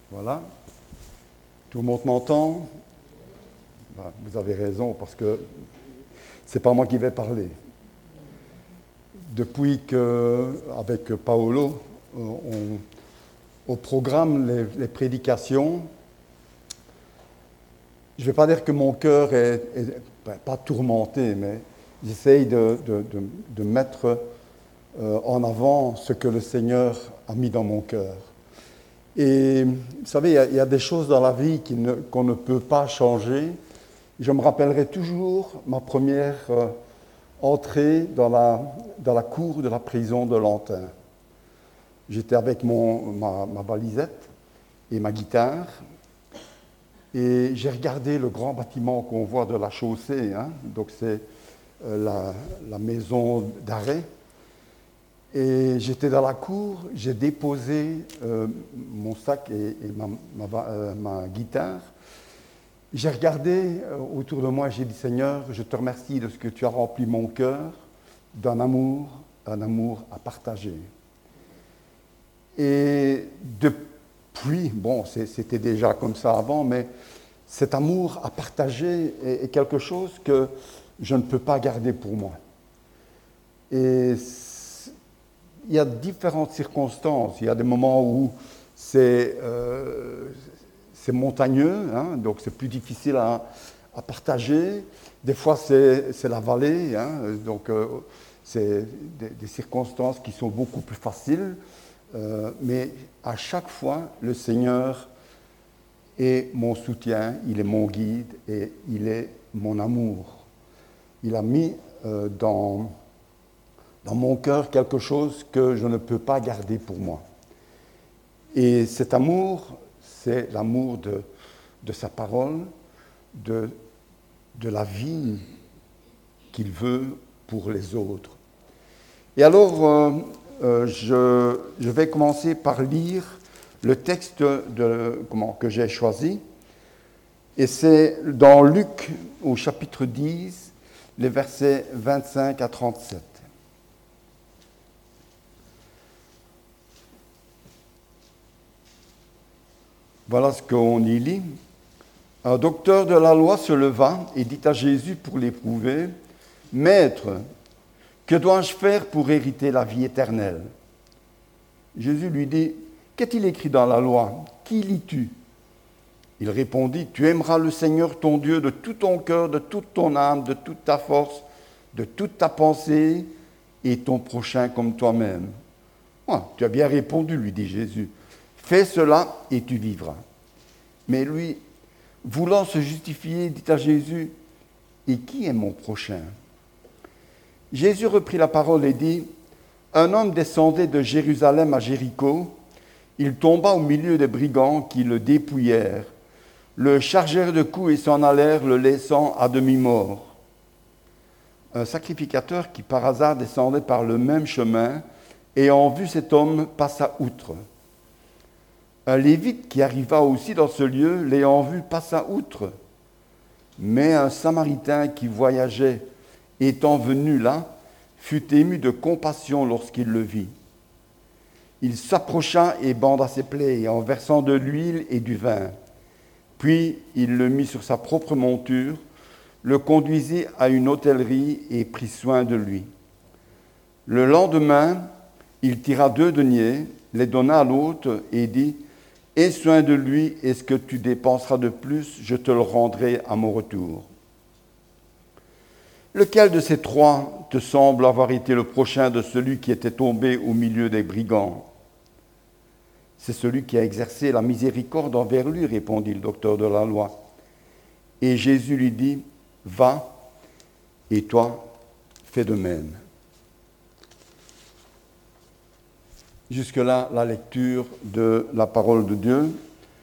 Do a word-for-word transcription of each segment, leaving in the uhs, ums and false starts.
Voilà. Tout le monde m'entend? Ben, vous avez raison, parce que c'est pas moi qui vais parler. Depuis qu'avec Paolo, on, on programme les, les prédications, je ne vais pas dire que mon cœur est, est ben, pas tourmenté, mais j'essaye de, de, de, de mettre euh, en avant ce que le Seigneur a mis dans mon cœur. Et vous savez, il y a, il y a des choses dans la vie qui ne, qu'on ne peut pas changer. Je me rappellerai toujours ma première euh, entrée dans la, dans la cour de la prison de Lantin. J'étais avec mon, ma, ma valisette et ma guitare, et j'ai regardé le grand bâtiment qu'on voit de la chaussée, hein, donc c'est euh, la, la maison d'arrêt. Et j'étais dans la cour, j'ai déposé euh, mon sac et, et ma, ma, euh, ma guitare. J'ai regardé euh, autour de moi et j'ai dit, Seigneur, je te remercie de ce que tu as rempli mon cœur d'un amour, un amour à partager. Et depuis, bon, c'est, c'était déjà comme ça avant, mais cet amour à partager est, est quelque chose que je ne peux pas garder pour moi. Et il y a différentes circonstances. Il y a des moments où c'est, euh, c'est montagneux, hein, donc c'est plus difficile à, à partager. Des fois, c'est, c'est la vallée, hein, donc euh, c'est des, des circonstances qui sont beaucoup plus faciles. Euh, mais à chaque fois, le Seigneur est mon soutien, il est mon guide et il est mon amour. Il a mis euh, dans... dans mon cœur quelque chose que je ne peux pas garder pour moi. Et cet amour, c'est l'amour de, de sa parole, de, de la vie qu'il veut pour les autres. Et alors, euh, euh, je, je vais commencer par lire le texte de, comment, que j'ai choisi. Et c'est dans Luc, au chapitre dix, les versets vingt-cinq à trente-sept. Voilà ce qu'on y lit. Un docteur de la loi se leva et dit à Jésus pour l'éprouver, « Maître, que dois-je faire pour hériter la vie éternelle ?» Jésus lui dit, « Qu'est-il écrit dans la loi? Qui lis-tu » Il répondit, « Tu aimeras le Seigneur ton Dieu de tout ton cœur, de toute ton âme, de toute ta force, de toute ta pensée, et ton prochain comme toi-même. » Ah, « Tu as bien répondu, lui dit Jésus. Fais cela et tu vivras. » Mais lui, voulant se justifier, dit à Jésus, « Et qui est mon prochain ?» Jésus reprit la parole et dit, « Un homme descendait de Jérusalem à Jéricho. Il tomba au milieu des brigands qui le dépouillèrent, le chargèrent de coups et s'en allèrent, le laissant à demi-mort. Un sacrificateur qui par hasard descendait par le même chemin, ayant vu cet homme, passa outre. Un Lévite qui arriva aussi dans ce lieu, l'ayant vu, passa outre. Mais un Samaritain qui voyageait, étant venu là, fut ému de compassion lorsqu'il le vit. Il s'approcha et banda ses plaies en versant de l'huile et du vin. Puis il le mit sur sa propre monture, le conduisit à une hôtellerie et prit soin de lui. Le lendemain, il tira deux deniers, les donna à l'hôte et dit, « Aie soin de lui, et ce que tu dépenseras de plus, je te le rendrai à mon retour. » Lequel de ces trois te semble avoir été le prochain de celui qui était tombé au milieu des brigands? C'est celui qui a exercé la miséricorde envers lui, répondit le docteur de la loi. Et Jésus lui dit, « Va, et toi, fais de même. » Jusque-là, la lecture de la parole de Dieu.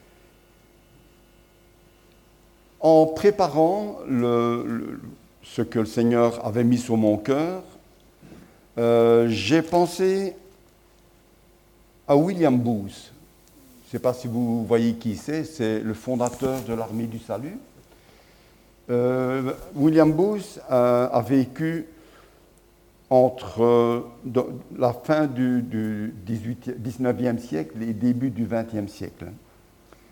En préparant le, le, ce que le Seigneur avait mis sur mon cœur, euh, j'ai pensé à William Booth. Je ne sais pas si vous voyez qui c'est, c'est le fondateur de l'Armée du Salut. Euh, William Booth a, a vécu entre euh, la fin du, du dix-neuvième siècle et le début du vingtième siècle.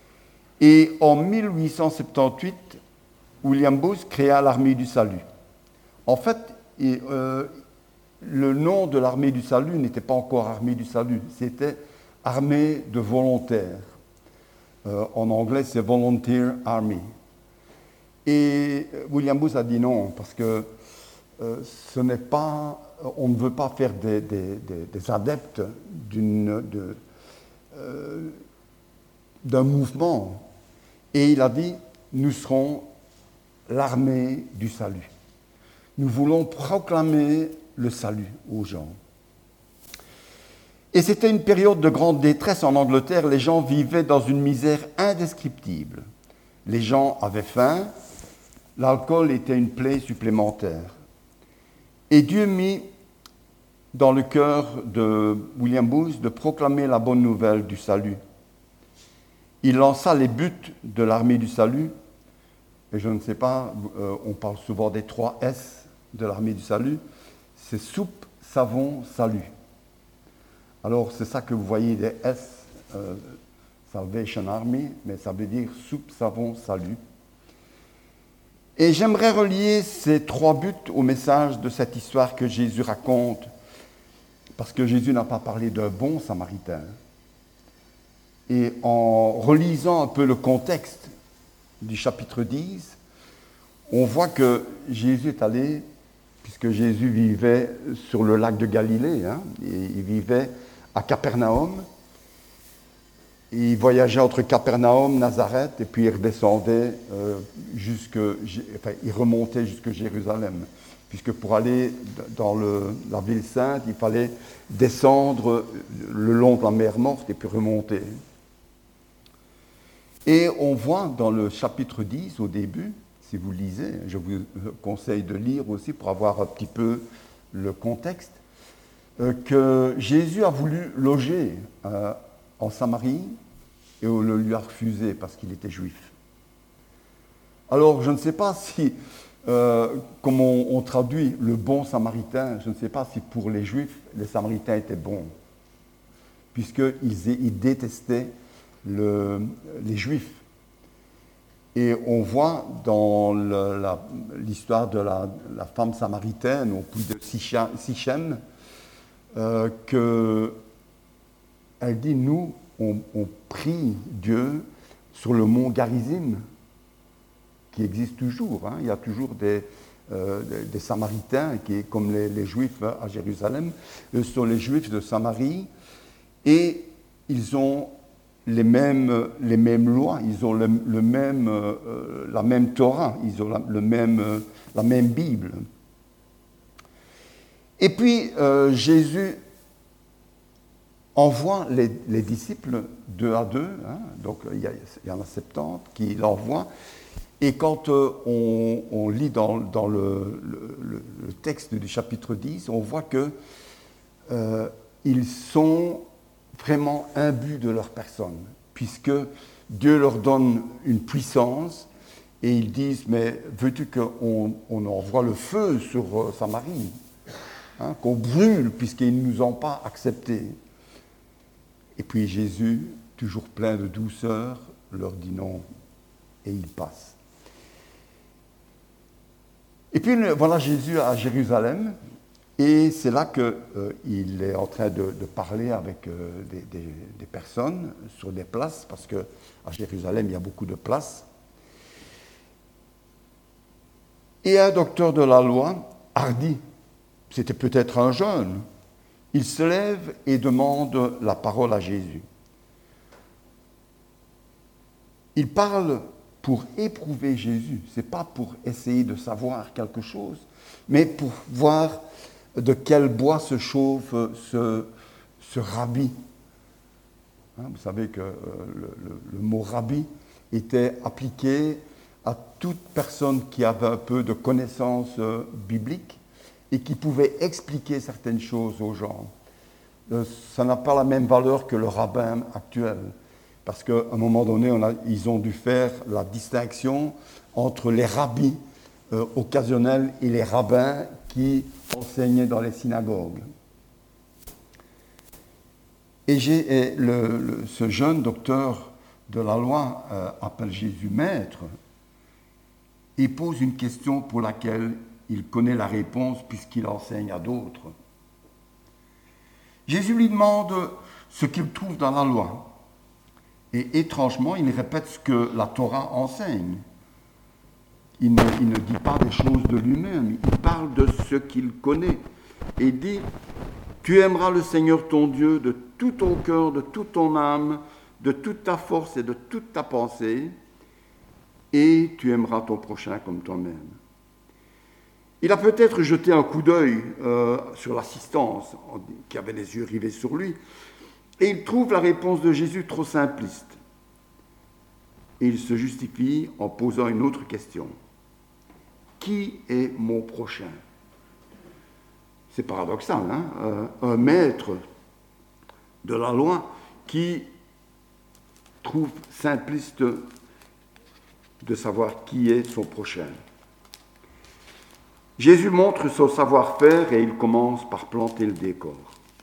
Et en mille huit cent soixante-dix-huit, William Booth créa l'Armée du Salut. En fait, et, euh, le nom de l'Armée du Salut n'était pas encore Armée du Salut, c'était Armée de volontaires. Euh, en anglais, c'est Volunteer Army. Et William Booth a dit non, parce que euh, ce n'est pas, on ne veut pas faire des, des, des, des adeptes d'une, de, euh, d'un mouvement. Et il a dit, nous serons l'armée du salut. Nous voulons proclamer le salut aux gens. Et c'était une période de grande détresse en Angleterre. Les gens vivaient dans une misère indescriptible. Les gens avaient faim. L'alcool était une plaie supplémentaire. Et Dieu mit dans le cœur de William Booth de proclamer la bonne nouvelle du salut. Il lança les buts de l'armée du salut. Et je ne sais pas, euh, on parle souvent des trois S de l'armée du salut. C'est soupe, savon, salut. Alors, c'est ça que vous voyez des S, euh, Salvation Army, mais ça veut dire soupe, savon, salut. Et j'aimerais relier ces trois buts au message de cette histoire que Jésus raconte, parce que Jésus n'a pas parlé d'un bon samaritain. Et en relisant un peu le contexte du chapitre dix, on voit que Jésus est allé, puisque Jésus vivait sur le lac de Galilée, hein, et il vivait à Capernaum. Et il voyageait entre Capernaum, Nazareth, et puis il redescendait euh, jusque, enfin, il remontait jusqu'à Jérusalem, puisque pour aller dans le, la ville sainte, il fallait descendre le long de la mer Morte et puis remonter. Et on voit dans le chapitre dix, au début, si vous lisez, je vous conseille de lire aussi pour avoir un petit peu le contexte, euh, que Jésus a voulu loger euh, en Samarie et on le lui a refusé parce qu'il était juif. Alors, je ne sais pas si, euh, comme on, on traduit le bon samaritain, je ne sais pas si pour les juifs, les samaritains étaient bons, puisqu'ils ils détestaient le, les juifs. Et on voit dans le, la, l'histoire de la, la femme samaritaine au puits de Sichem euh, qu'elle dit, nous, on, on prie Dieu sur le mont Garizim, qui existe toujours. Hein. Il y a toujours des, euh, des, des Samaritains, qui, comme les, les Juifs à Jérusalem, eux sont les Juifs de Samarie, et ils ont les mêmes, les mêmes lois, ils ont le, le même, euh, la même Torah, ils ont la, le même, euh, la même Bible. Et puis, euh, Jésus envoie les, les disciples deux à deux, hein, donc il y, a, il y en a soixante qui l'envoient, et quand euh, on, on lit dans, dans le, le, le texte du chapitre dix, on voit qu'ils euh, sont vraiment imbus de leur personne, puisque Dieu leur donne une puissance, et ils disent, mais veux-tu qu'on on envoie le feu sur euh, Samarie, hein, qu'on brûle, puisqu'ils ne nous ont pas acceptés. Et puis Jésus, toujours plein de douceur, leur dit non, et il passe. Et puis voilà Jésus à Jérusalem, et c'est là qu'il euh, est en train de, de parler avec euh, des, des, des personnes sur des places, parce qu'à Jérusalem, il y a beaucoup de places. Et un docteur de la loi, hardi, c'était peut-être un jeune, il se lève et demande la parole à Jésus. Il parle pour éprouver Jésus, ce n'est pas pour essayer de savoir quelque chose, mais pour voir de quel bois se chauffe ce, ce rabbi. Hein, vous savez que euh, le, le, le mot rabbi était appliqué à toute personne qui avait un peu de connaissances euh, bibliques et qui pouvait expliquer certaines choses aux gens. Euh, ça n'a pas la même valeur que le rabbin actuel, parce qu'à un moment donné, on a, ils ont dû faire la distinction entre les rabbis euh, occasionnels et les rabbins qui enseignaient dans les synagogues. Et, j'ai, et le, le, ce jeune docteur de la loi euh, appelle Jésus maître et pose une question pour laquelle il connaît la réponse puisqu'il enseigne à d'autres. Jésus lui demande ce qu'il trouve dans la loi. Et étrangement, il répète ce que la Torah enseigne. Il ne, il ne dit pas des choses de lui-même, il parle de ce qu'il connaît. Et dit, tu aimeras le Seigneur ton Dieu de tout ton cœur, de toute ton âme, de toute ta force et de toute ta pensée, et tu aimeras ton prochain comme toi-même. Il a peut-être jeté un coup d'œil euh, sur l'assistance, qui avait les yeux rivés sur lui, et il trouve la réponse de Jésus trop simpliste. Et il se justifie en posant une autre question. Qui est mon prochain ? C'est paradoxal, hein ? euh, un maître de la loi qui trouve simpliste de savoir qui est son prochain. Jésus montre son savoir-faire et il commence par planter le décor.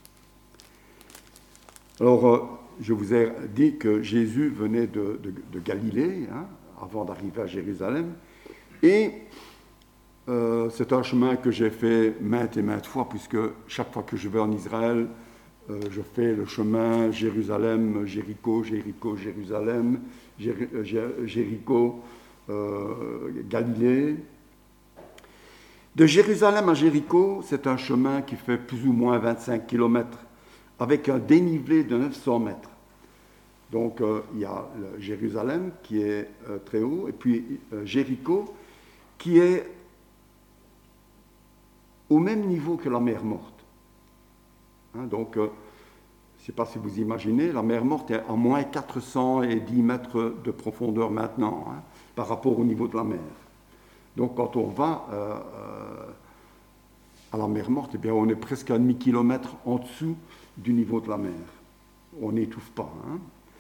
Alors, euh, je vous ai dit que Jésus venait de, de, de Galilée, hein, avant d'arriver à Jérusalem, et euh, c'est un chemin que j'ai fait maintes et maintes fois, puisque chaque fois que je vais en Israël, euh, je fais le chemin Jérusalem, Jéricho, Jéricho, Jérusalem, Jér- Jér- Jéricho, euh, Galilée. De Jérusalem à Jéricho, c'est un chemin qui fait plus ou moins vingt-cinq kilomètres, avec un dénivelé de neuf cents mètres. Donc, euh, il y a le Jérusalem qui est euh, très haut, et puis euh, Jéricho qui est au même niveau que la mer Morte. Hein, donc, euh, je ne sais pas si vous imaginez, la mer Morte est à moins quatre cent dix mètres de profondeur maintenant, hein, par rapport au niveau de la mer. Donc, quand on va euh, euh, à la mer Morte, eh bien, on est presque à un demi-kilomètre en dessous du niveau de la mer. On n'étouffe pas. Hein.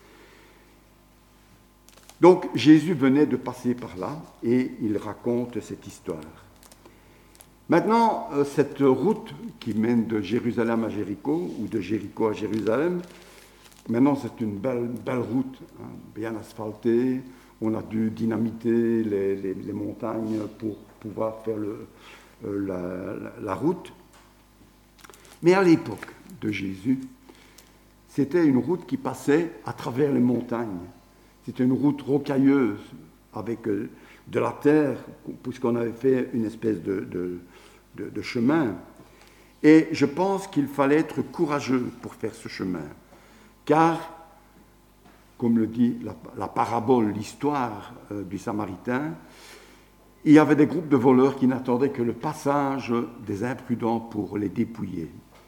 Donc, Jésus venait de passer par là et il raconte cette histoire. Maintenant, euh, cette route qui mène de Jérusalem à Jéricho, ou de Jéricho à Jérusalem, maintenant c'est une belle, belle route, hein, bien asphaltée. On a dû dynamiter les, les, les montagnes pour pouvoir faire le, euh, la, la, la route. Mais à l'époque de Jésus, c'était une route qui passait à travers les montagnes. C'était une route rocailleuse avec euh, de la terre, puisqu'on avait fait une espèce de, de, de, de chemin. Et je pense qu'il fallait être courageux pour faire ce chemin, car comme le dit la, la parabole, l'histoire euh, du Samaritain, il y avait des groupes de voleurs qui n'attendaient que le passage des imprudents pour les dépouiller.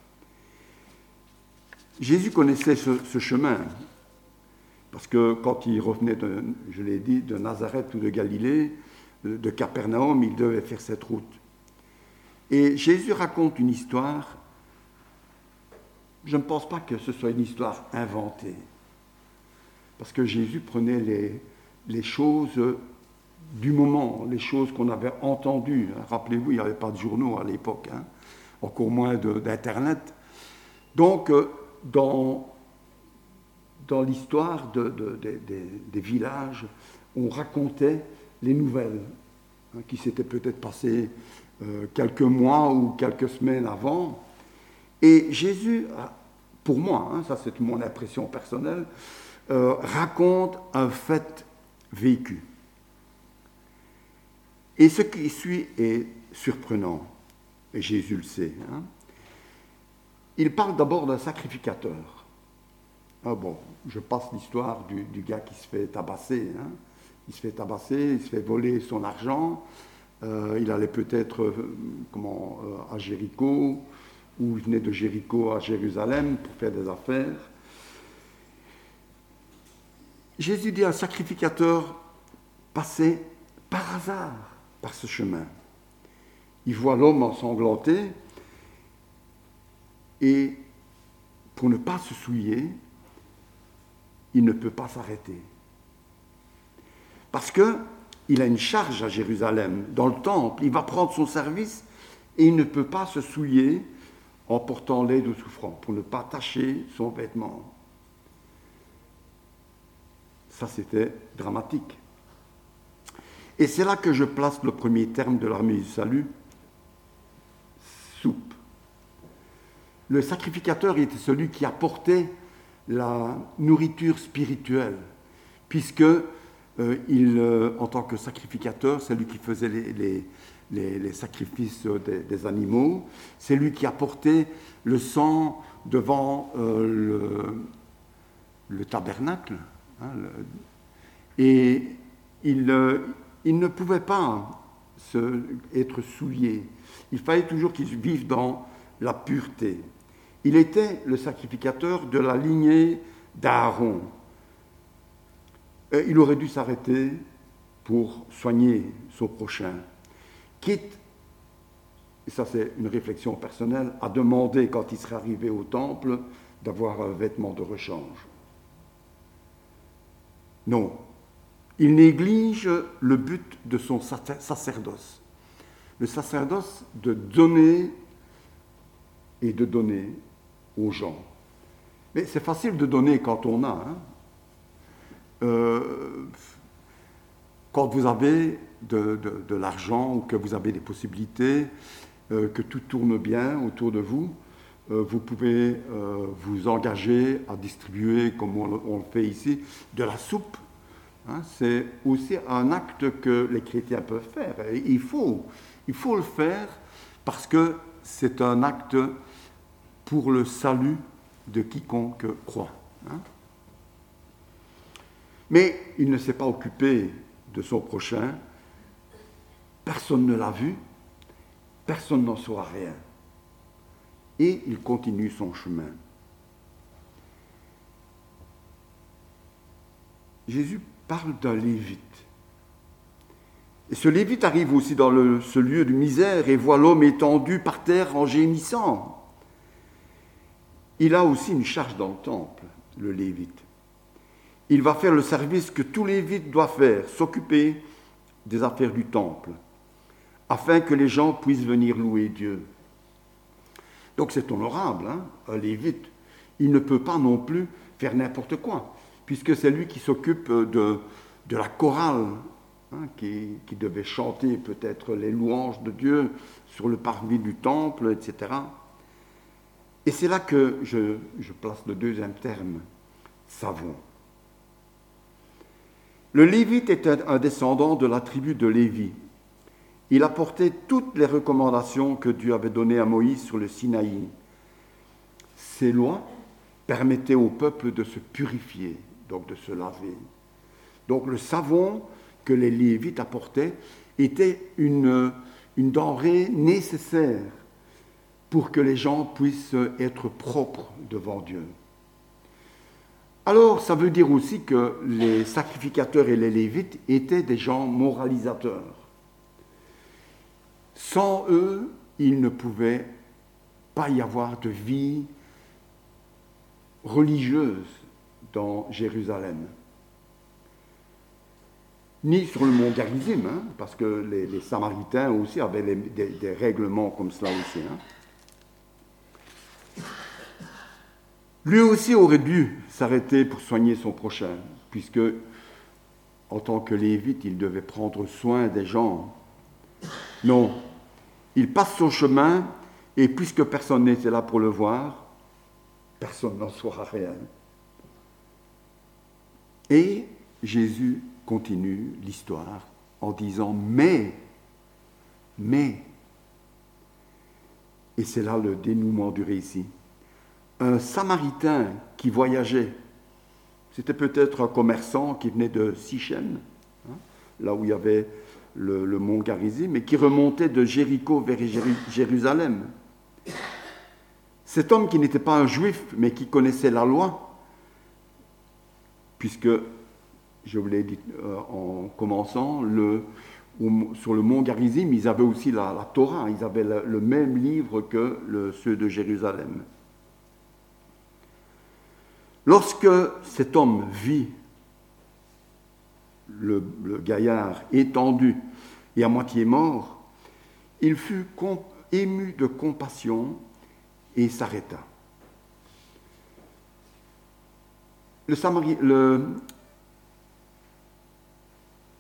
Jésus connaissait ce, ce chemin, parce que quand il revenait, de, je l'ai dit, de Nazareth ou de Galilée, de, de Capernaum, il devait faire cette route. Et Jésus raconte une histoire, je ne pense pas que ce soit une histoire inventée, parce que Jésus prenait les, les choses du moment, les choses qu'on avait entendues. Rappelez-vous, il n'y avait pas de journaux à l'époque, hein, encore moins de, d'Internet. Donc, dans, dans l'histoire de, de, de, de, des villages, on racontait les nouvelles, hein, qui s'étaient peut-être passées euh, quelques mois ou quelques semaines avant. Et Jésus, pour moi, hein, ça c'est mon impression personnelle, Euh, raconte un fait vécu. Et ce qui suit est surprenant, et Jésus le sait. Hein. Il parle d'abord d'un sacrificateur. Ah bon, je passe l'histoire du, du gars qui se fait tabasser. Hein. Il se fait tabasser, il se fait voler son argent. Euh, il allait peut-être euh, comment, euh, à Jéricho, ou il venait de Jéricho à Jérusalem pour faire des affaires. Jésus dit à un sacrificateur passer par hasard par ce chemin. Il voit l'homme ensanglanté et pour ne pas se souiller, il ne peut pas s'arrêter. Parce qu'il a une charge à Jérusalem, dans le temple. Il va prendre son service et il ne peut pas se souiller en portant l'aide aux souffrants pour ne pas tacher son vêtement. ça c'était dramatique. Et c'est là que je place le premier terme de l'armée du salut, soupe. Le sacrificateur était celui qui apportait la nourriture spirituelle, puisque euh, il, euh, en tant que sacrificateur, c'est lui qui faisait les, les, les, les sacrifices des, des animaux, c'est lui qui apportait le sang devant euh, le, le tabernacle, hein, le, et il, euh, il ne pouvait pas se, être souillé. Il fallait toujours qu'il vive dans la pureté. Il était le sacrificateur de la lignée d'Aaron. Il aurait dû s'arrêter pour soigner son prochain, quitte, et ça c'est une réflexion personnelle, à demander quand il serait arrivé au temple d'avoir un vêtement de rechange. Non, il néglige le but de son sacerdoce. Le sacerdoce de donner et de donner aux gens. Mais c'est facile de donner quand on a. Hein. Euh, quand vous avez de, de, de l'argent ou que vous avez des possibilités, euh, que tout tourne bien autour de vous, euh, vous pouvez euh, vous engager à distribuer, comme on, on le fait ici, de la soupe. Hein. C'est aussi un acte que les chrétiens peuvent faire. Et il faut, il faut le faire parce que c'est un acte pour le salut de quiconque croit. Hein. Mais il ne s'est pas occupé de son prochain, personne ne l'a vu, personne n'en saura rien. Et il continue son chemin. Jésus parle d'un lévite. Et ce lévite arrive aussi dans le, ce lieu de misère et voit l'homme étendu par terre en gémissant. Il a aussi une charge dans le temple, le lévite. Il va faire le service que tout lévite doit faire, s'occuper des affaires du temple, afin que les gens puissent venir louer Dieu. Donc c'est honorable, hein, un lévite. Il ne peut pas non plus faire n'importe quoi, puisque c'est lui qui s'occupe de, de la chorale, hein, qui, qui devait chanter peut-être les louanges de Dieu sur le parvis du temple, et cetera. Et c'est là que je, je place le deuxième terme, savon. Le Lévite était un descendant de la tribu de Lévi. Il apportait toutes les recommandations que Dieu avait données à Moïse sur le Sinaï. Ces lois permettaient au peuple de se purifier, donc de se laver. Donc le savon que les Lévites apportaient était une, une denrée nécessaire pour que les gens puissent être propres devant Dieu. Alors, ça veut dire aussi que les sacrificateurs et les lévites étaient des gens moralisateurs. Sans eux, il ne pouvait pas y avoir de vie religieuse dans Jérusalem. Ni sur le mont Garizim, hein, parce que les, les Samaritains aussi avaient les, des, des règlements comme cela aussi. Hein. Lui aussi aurait dû s'arrêter pour soigner son prochain, puisque, en tant que lévite, il devait prendre soin des gens. Non, il passe son chemin, et puisque personne n'était là pour le voir, personne n'en saura rien. Et Jésus continue l'histoire en disant « mais », mais, et c'est là le dénouement du récit. Un Samaritain qui voyageait, c'était peut-être un commerçant qui venait de Sichem, hein, là où il y avait le, le mont Garizim, et qui remontait de Jéricho vers Jérusalem. Cet homme qui n'était pas un juif, mais qui connaissait la loi, puisque, je vous l'ai dit euh, en commençant, le, sur le mont Garizim, ils avaient aussi la, la Torah, ils avaient le, le même livre que le, ceux de Jérusalem. Lorsque cet homme vit le, le gaillard étendu et à moitié mort, il fut com- ému de compassion et s'arrêta. Le, Samari- le,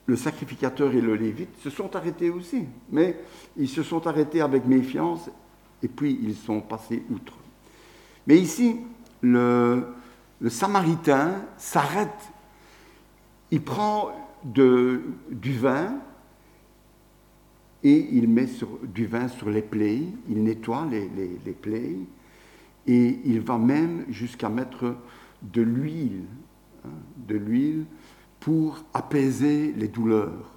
le sacrificateur et le lévite se sont arrêtés aussi, mais ils se sont arrêtés avec méfiance et puis ils sont passés outre. Mais ici, le, le Samaritain s'arrête, il prend de, du vin et il met sur, du vin sur les plaies, il nettoie les, les, les plaies et il va même jusqu'à mettre de l'huile, hein, de l'huile pour apaiser les douleurs.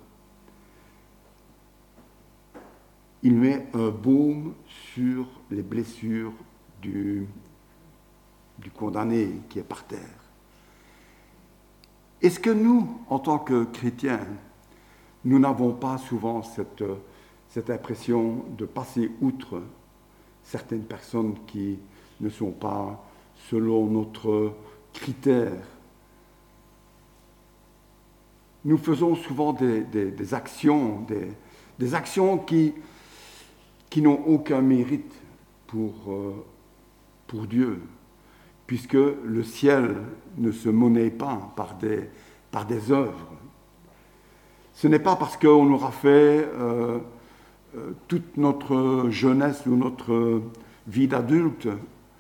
Il met un baume sur les blessures du, du condamné qui est par terre. Est-ce que nous, en tant que chrétiens, nous n'avons pas souvent cette, cette impression de passer outre certaines personnes qui ne sont pas selon notre critère? Nous faisons souvent des, des, des actions, des, des actions qui, qui n'ont aucun mérite pour, euh, pour Dieu, puisque le ciel ne se monnaie pas par des, par des œuvres. Ce n'est pas parce qu'on aura fait euh, euh, toute notre jeunesse ou notre vie d'adulte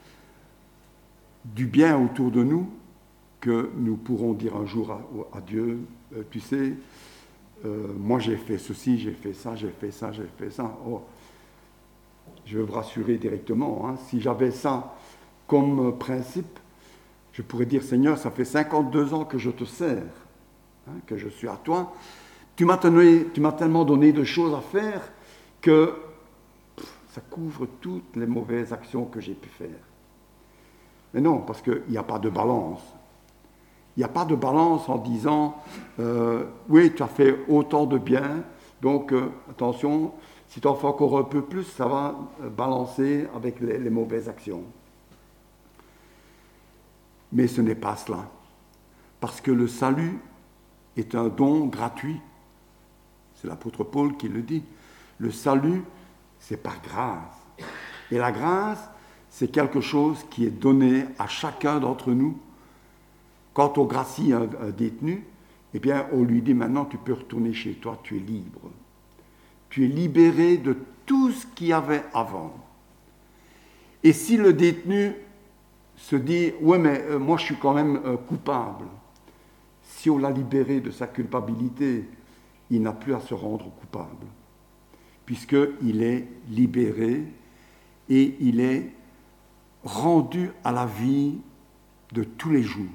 du bien autour de nous que nous pourrons dire un jour à, à Dieu, euh, tu sais, euh, moi j'ai fait ceci, j'ai fait ça, j'ai fait ça, j'ai fait ça. Oh, je veux vous rassurer directement, hein, si j'avais ça comme principe, je pourrais dire, Seigneur, ça fait cinquante-deux ans que je te sers, hein, que je suis à toi. Tu m'as, donné, tu m'as tellement donné de choses à faire que pff, ça couvre toutes les mauvaises actions que j'ai pu faire. Mais non, parce qu'il n'y a pas de balance. Il n'y a pas de balance en disant, euh, oui, tu as fait autant de bien, donc euh, attention, si tu en fais encore un peu plus, ça va balancer avec les, les mauvaises actions. Mais ce n'est pas cela. Parce que le salut est un don gratuit. C'est l'apôtre Paul qui le dit. Le salut, c'est par grâce. Et la grâce, c'est quelque chose qui est donné à chacun d'entre nous. Quand on gracie un, un détenu, eh bien, on lui dit maintenant, tu peux retourner chez toi, tu es libre. Tu es libéré de tout ce qu'il y avait avant. Et si le détenu se dit, ouais, mais euh, moi je suis quand même euh, coupable, si on l'a libéré de sa culpabilité, il n'a plus à se rendre coupable, puisqu'il est libéré et il est rendu à la vie de tous les jours.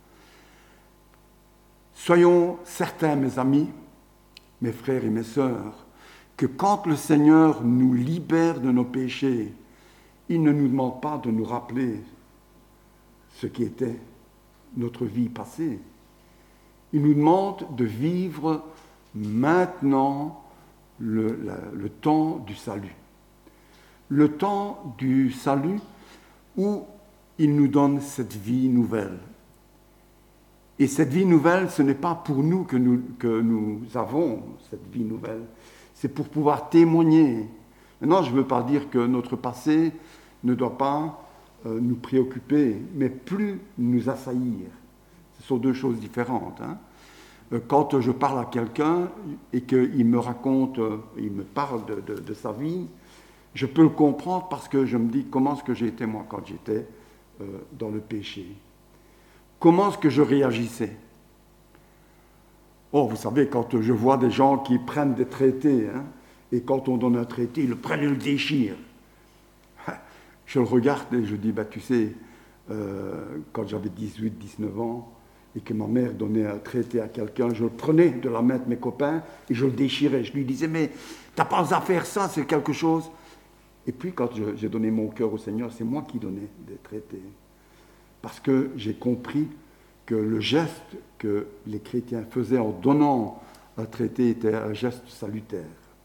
Soyons certains, mes amis, mes frères et mes sœurs, que quand le Seigneur nous libère de nos péchés, il ne nous demande pas de nous rappeler ce qui était notre vie passée. Il nous demande de vivre maintenant le, la, le temps du salut. Le temps du salut où il nous donne cette vie nouvelle. Et cette vie nouvelle, ce n'est pas pour nous que nous, que nous avons cette vie nouvelle, c'est pour pouvoir témoigner. Maintenant, je ne veux pas dire que notre passé ne doit pas euh, nous préoccuper, mais plus nous assaillir. Ce sont deux choses différentes. Hein. Quand je parle à quelqu'un et qu'il me raconte, il me parle de, de, de sa vie, je peux le comprendre parce que je me dis comment est-ce que j'ai été moi quand j'étais euh, dans le péché. Comment est-ce que je réagissais? Oh, vous savez, quand je vois des gens qui prennent des traités, hein, et quand on donne un traité, ils le prennent et le déchirent. Je le regarde et je dis, bah, tu sais, euh, quand j'avais dix-huit dix-neuf ans, et que ma mère donnait un traité à quelqu'un, je le prenais de la main de mes copains et je le déchirais. Je lui disais, mais t'as pas à faire ça, c'est quelque chose. Et puis, quand je, j'ai donné mon cœur au Seigneur, c'est moi qui donnais des traités. Parce que j'ai compris que le geste que les chrétiens faisaient en donnant un traité était un geste salutaire.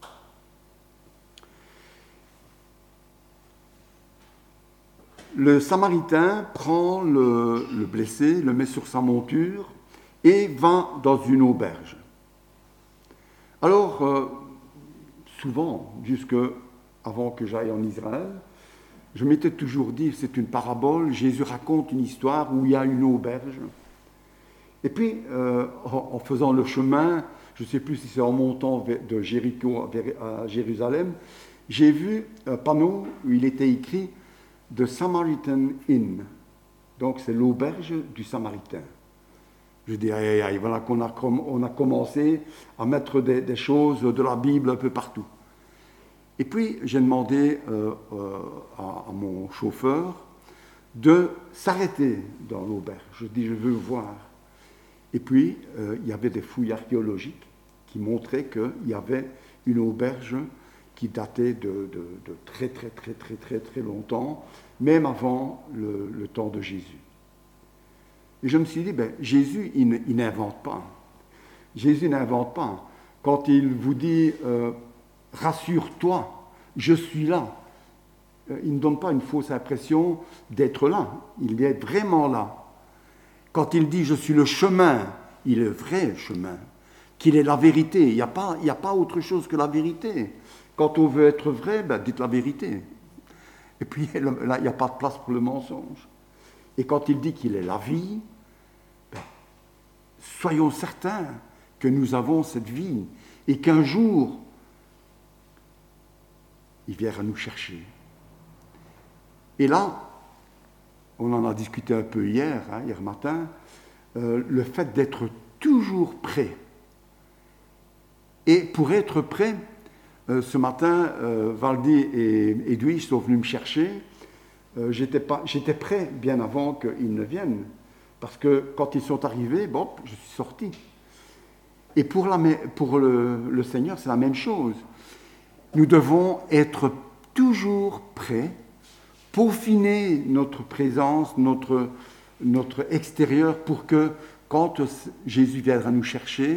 Le Samaritain prend le, le blessé, le met sur sa monture et va dans une auberge. Alors, euh, souvent, jusque avant que j'aille en Israël, je m'étais toujours dit, c'est une parabole, Jésus raconte une histoire où il y a une auberge. Et puis, euh, en, en faisant le chemin, je ne sais plus si c'est en montant de Jéricho à Jérusalem, j'ai vu un panneau où il était écrit « The Samaritan Inn ». Donc c'est l'auberge du Samaritain. Je dis, aïe, aïe, aïe, voilà qu'on a, on a commencé à mettre des, des choses de la Bible un peu partout. Et puis j'ai demandé euh, euh, à, à mon chauffeur de s'arrêter dans l'auberge. Je dis, je veux voir. Et puis, euh, il y avait des fouilles archéologiques qui montraient qu'il y avait une auberge qui datait de, de, de très, très, très, très, très, très longtemps, même avant le, le temps de Jésus. Et je me suis dit, ben, Jésus, il, il n'invente pas. Jésus n'invente pas. Quand il vous dit, euh, rassure-toi, je suis là, euh, il ne donne pas une fausse impression d'être là. Il est vraiment là. Quand il dit « je suis le chemin », il est le vrai chemin, qu'il est la vérité. Il n'y a pas, il n'y a pas autre chose que la vérité. Quand on veut être vrai, ben, dites la vérité. Et puis là, il n'y a pas de place pour le mensonge. Et quand il dit qu'il est la vie, ben, soyons certains que nous avons cette vie et qu'un jour, il viendra nous chercher. Et là, on en a discuté un peu hier, hein, hier matin, euh, le fait d'être toujours prêt. Et pour être prêt, euh, ce matin, euh, Valdi et Edwige sont venus me chercher. Euh, j'étais, pas, j'étais prêt bien avant qu'ils ne viennent. Parce que quand ils sont arrivés, bon, je suis sorti. Et pour, la, pour le, le Seigneur, c'est la même chose. Nous devons être toujours prêts, peaufiner notre présence, notre, notre extérieur, pour que quand Jésus viendra nous chercher,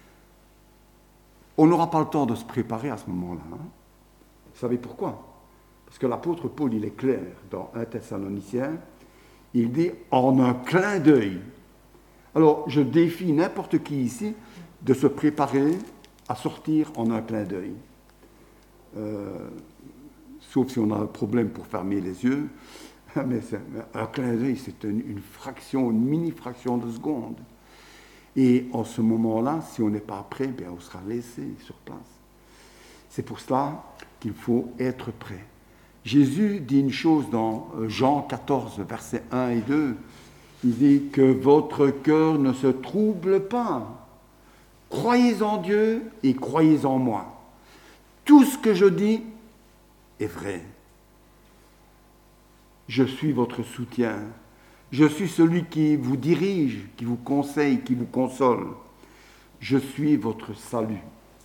on n'aura pas le temps de se préparer à ce moment-là. Hein. Vous savez pourquoi? Parce que l'apôtre Paul, il est clair dans un Thessaloniciens, il dit « en un clin d'œil ». Alors, je défie n'importe qui ici de se préparer à sortir en un clin d'œil. Euh, sauf si on a un problème pour fermer les yeux, mais c'est, un clin d'œil, c'est une, une fraction, une mini-fraction de seconde. Et en ce moment-là, si on n'est pas prêt, bien on sera laissé sur place. C'est pour cela qu'il faut être prêt. Jésus dit une chose dans Jean quatorze, versets un et deux. Il dit que votre cœur ne se trouble pas. Croyez en Dieu et croyez en moi. Tout ce que je dis est vrai. Je suis votre soutien. Je suis celui qui vous dirige, qui vous conseille, qui vous console. Je suis votre salut.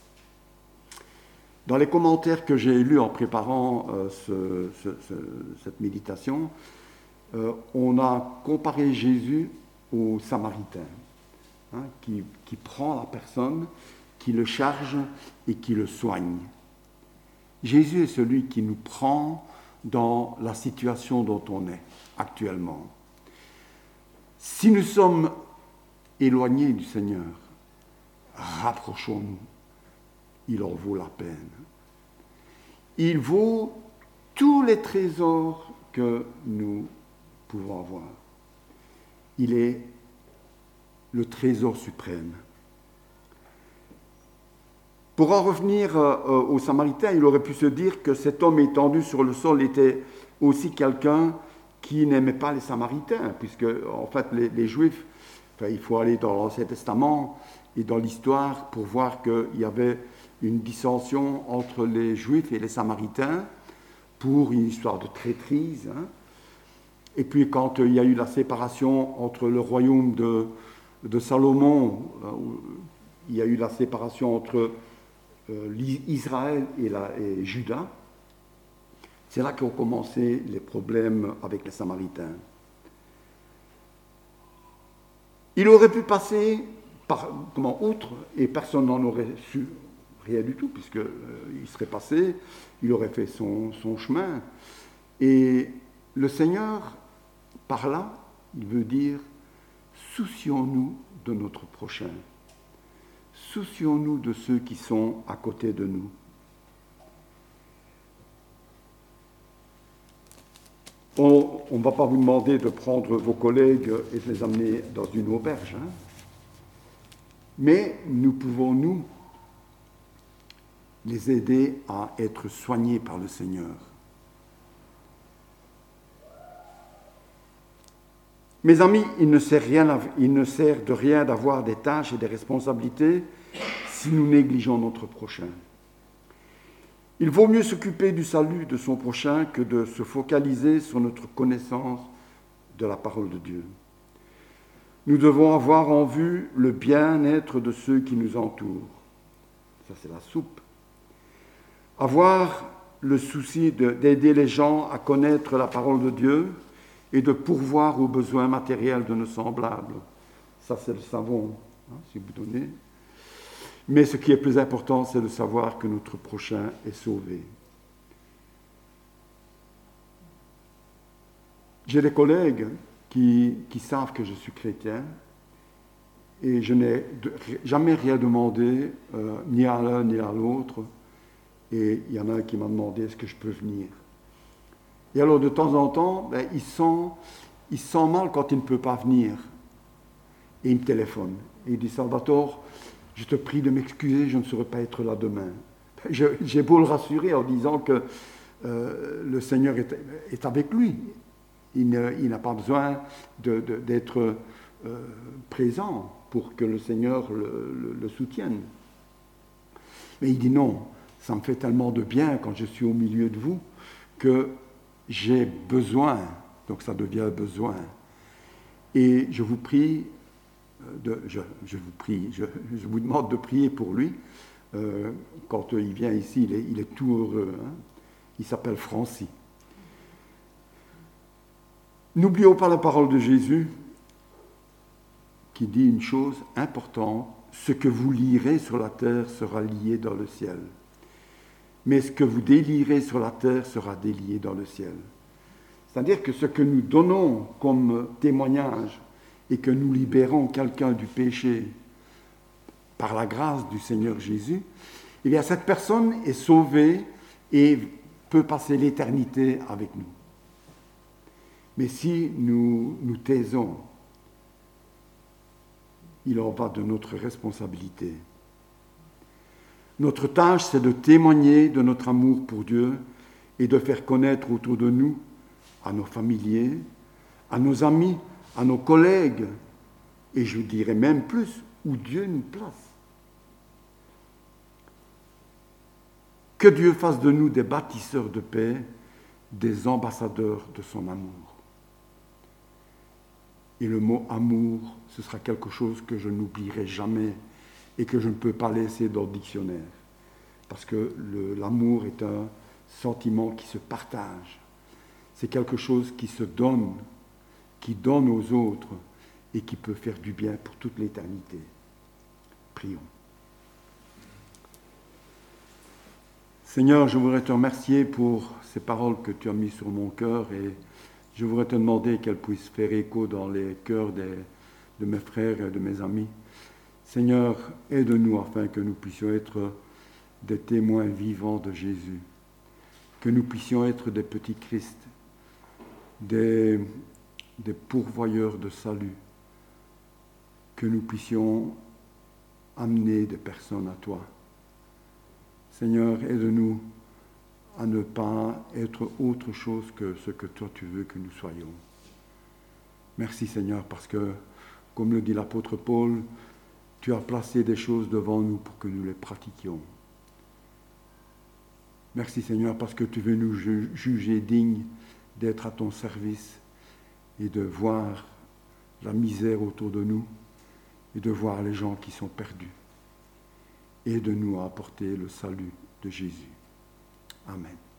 Dans les commentaires que j'ai lus en préparant euh, ce, ce, ce, cette méditation, euh, on a comparé Jésus au Samaritain, hein, qui, qui prend la personne, qui le charge et qui le soigne. Jésus est celui qui nous prend dans la situation dont on est actuellement. Si nous sommes éloignés du Seigneur, rapprochons-nous. Il en vaut la peine. Il vaut tous les trésors que nous pouvons avoir. Il est le trésor suprême. Pour en revenir euh, au Samaritain, il aurait pu se dire que cet homme étendu sur le sol était aussi quelqu'un qui n'aimait pas les Samaritains, puisque en fait les, les Juifs, enfin, il faut aller dans l'Ancien Testament et dans l'histoire pour voir qu'il y avait une dissension entre les Juifs et les Samaritains pour une histoire de traîtrise. Hein. Et puis quand il y a eu la séparation entre le royaume de, de Salomon, il y a eu la séparation entre euh, Israël et, la, et Juda, c'est là qu'ont commencé les problèmes avec les Samaritains. Il aurait pu passer par, comment, outre, et personne n'en aurait su rien du tout, puisqu'il euh, serait passé, il aurait fait son, son chemin. Et le Seigneur, par là, il veut dire, soucions-nous de notre prochain. Soucions-nous de ceux qui sont à côté de nous. On ne va pas vous demander de prendre vos collègues et de les amener dans une auberge. Hein. Mais nous pouvons, nous, les aider à être soignés par le Seigneur. Mes amis, il ne sert, rien, il ne sert de rien d'avoir des tâches et des responsabilités si nous négligeons notre prochain. Il vaut mieux s'occuper du salut de son prochain que de se focaliser sur notre connaissance de la parole de Dieu. Nous devons avoir en vue le bien-être de ceux qui nous entourent. Ça, c'est la soupe. Avoir le souci de, d'aider les gens à connaître la parole de Dieu et de pourvoir aux besoins matériels de nos semblables. Ça, c'est le savon, hein, si vous donnez. Mais ce qui est plus important, c'est de savoir que notre prochain est sauvé. J'ai des collègues qui, qui savent que je suis chrétien et je n'ai de, jamais rien demandé, euh, ni à l'un ni à l'autre. Et il y en a un qui m'a demandé est-ce que je peux venir. Et alors de temps en temps, ben, il, sent, il sent mal quand il ne peut pas venir. Et il me téléphone. Et il dit Salvatore, je te prie de m'excuser, je ne saurais pas être là demain. Je, j'ai beau le rassurer en disant que euh, le Seigneur est, est avec lui. Il, ne, il n'a pas besoin de, de, d'être euh, présent pour que le Seigneur le, le, le soutienne. Mais il dit non, ça me fait tellement de bien quand je suis au milieu de vous que j'ai besoin, donc ça devient besoin. Et je vous prie, de, je, je vous prie, je, je vous demande de prier pour lui. Euh, quand il vient ici, il est, il est tout heureux. Hein. Il s'appelle Francis. N'oublions pas la parole de Jésus qui dit une chose importante, ce que vous lirez sur la terre sera lié dans le ciel. Mais ce que vous délierez sur la terre sera délié dans le ciel. C'est-à-dire que ce que nous donnons comme témoignage et que nous libérons quelqu'un du péché par la grâce du Seigneur Jésus, eh bien cette personne est sauvée et peut passer l'éternité avec nous. Mais si nous nous taisons, il en va de notre responsabilité. Notre tâche, c'est de témoigner de notre amour pour Dieu et de faire connaître autour de nous, à nos familiers, à nos amis, à nos collègues, et je dirais même plus, où Dieu nous place. Que Dieu fasse de nous des bâtisseurs de paix, des ambassadeurs de son amour. Et le mot amour, ce sera quelque chose que je n'oublierai jamais et que je ne peux pas laisser dans le dictionnaire. Parce que le, l'amour est un sentiment qui se partage. C'est quelque chose qui se donne, qui donne aux autres et qui peut faire du bien pour toute l'éternité. Prions. Seigneur, je voudrais te remercier pour ces paroles que tu as mises sur mon cœur et je voudrais te demander qu'elles puissent faire écho dans les cœurs des, de mes frères et de mes amis. Seigneur, aide-nous afin que nous puissions être des témoins vivants de Jésus, que nous puissions être des petits Christ, des, des pourvoyeurs de salut, que nous puissions amener des personnes à toi. Seigneur, aide-nous à ne pas être autre chose que ce que toi tu veux que nous soyons. Merci Seigneur, parce que, comme le dit l'apôtre Paul, tu as placé des choses devant nous pour que nous les pratiquions. Merci Seigneur, parce que tu veux nous ju- juger dignes d'être à ton service et de voir la misère autour de nous et de voir les gens qui sont perdus. Aide-nous à apporter le salut de Jésus. Amen.